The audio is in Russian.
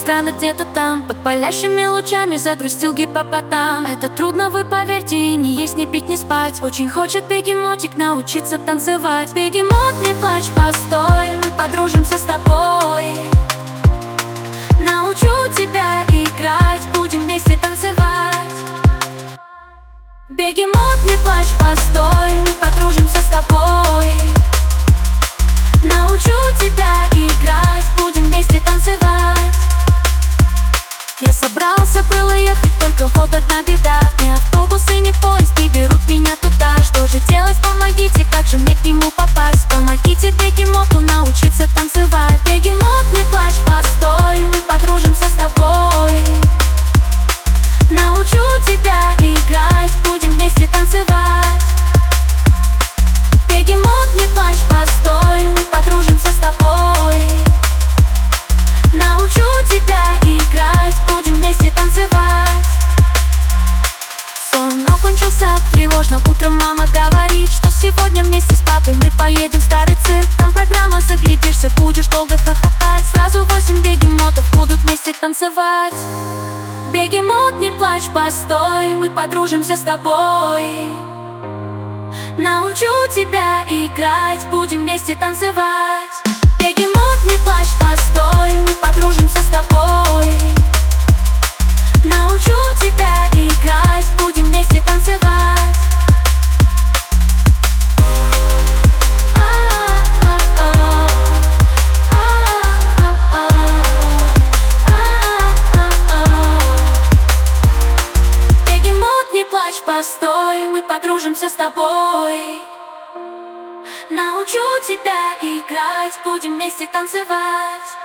странно где-то там, под палящими лучами загрустил гиппопотам. Это трудно, вы поверьте, и не есть, не пить, не спать. Очень хочет бегемотик научиться танцевать. Бегемот, не плачь, постой, мы подружимся с тобой. Научу тебя играть, будем вместе танцевать. Бегемот, не плачь, постой, мы подружимся с тобой. Научу тебя играть, будем вместе танцевать. Я собрался было ехать, только вот одна беда. Ни автобус и ни поезд не берут меня туда. Что же делать, помогите, как же мне к нему попасть? Помогите бегемоту научиться танцевать. Бегемот, не плачь, постой, мы подружимся с тобой. Научу тебя играть, будем вместе танцевать. Бегемот, не плачь, постой, мы подружимся с тобой. Научу тебя играть, будем вместе танцевать. Сон окончился, тревожно утром мама говорит, что сегодня вместе с папой мы поедем в старый цирк. Там программа, заглядишься, будешь долго хохотать. Сразу 8 бегемотов будут вместе танцевать. Бегемот, не плачь, постой, мы подружимся с тобой. Научу тебя играть, будем вместе танцевать. Бегемот, не плачь, постой, мы подружимся с тобой. Научу тебя играть, будем вместе танцевать. Бегемот, не плачь, постой, мы подружимся с тобой. Научу тебя играть, будем вместе танцевать.